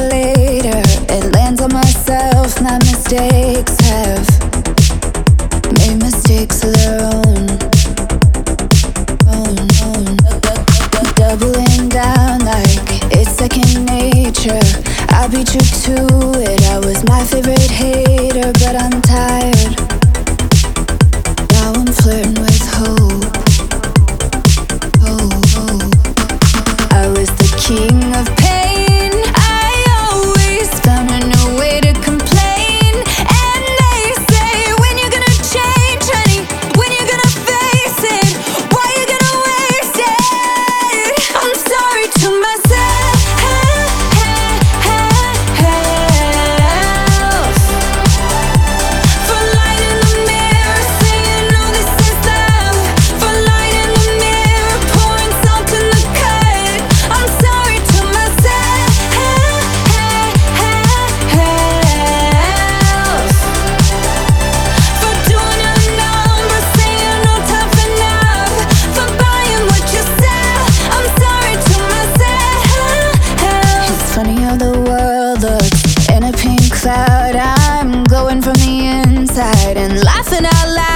later, it lands on myself. My mistakes have made mistakes of their own. Doubling down like it's second nature. I beat you to it. I was my favorite hater, but I'm tired. Now I'm flirting with hope. I was the king of pain. I always found a new way to complain. And they say, when you gonna change, honey? When you gonna face it? Why you gonna waste it? I'm sorry to myself for lying in the mirror, saying, no, this is love. For lying in the mirror, pouring salt in the cut. I'm sorry to myself for doing a number, saying no, tough enough. For buying what you sell. I'm sorry to myself. It's funny how the world looks in a pink cloud. I'm glowing from the inside and laughing out loud.